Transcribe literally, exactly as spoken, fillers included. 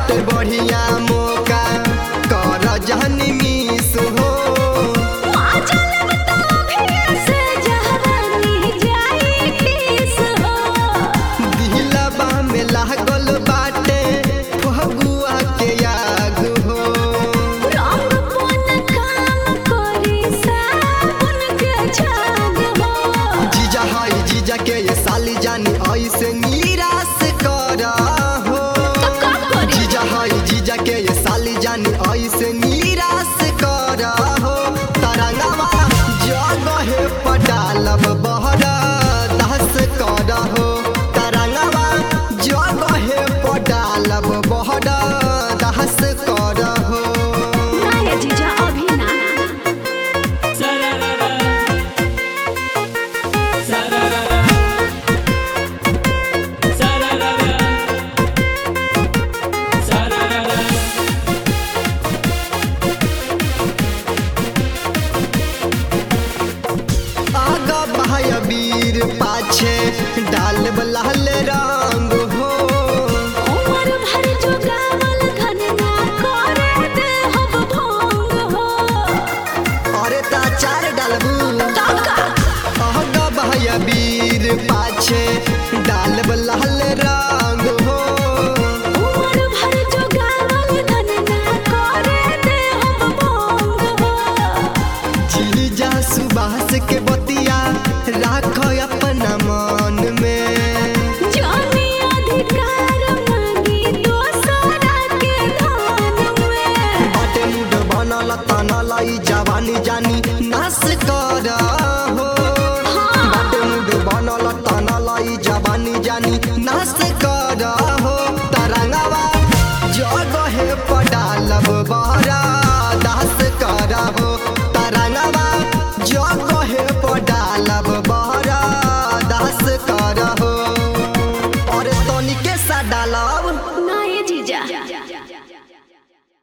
बाट बढ़िया मौका कर जहनी मिस हो दिलबा में लागल बाटे फगुआ के आग हो जीजा है जीजा के ये साली जानी ऐसे निराश कर हो जीजा है जीजा के ये साली जानी ऐसे निराश कर हो तरंगवा जगह पटालब बहरा दहस कर हो तरंगवा जगह पटालब बहरा दहस कर हो आगा भाई वीर पाछे डाल लाल रंग हो उमर भर जो गावल धन ना करे दे हम भंग हो अरे ता चार डालबू काका आगा भाई वीर पाछे डाल लाल रंग हो उमर भर जो गावल धन ना करे दे हम भंग हो जीजा सुबास के बतिया राख अपना मन में जानी अधिकार मांगी दोसरा के धान में बाटे मुड बनल तनल ई जवानी जानी नाश कर हो बाटे मुड बनल तनल ई जवानी जानी नाश कर हो तरंगवा जग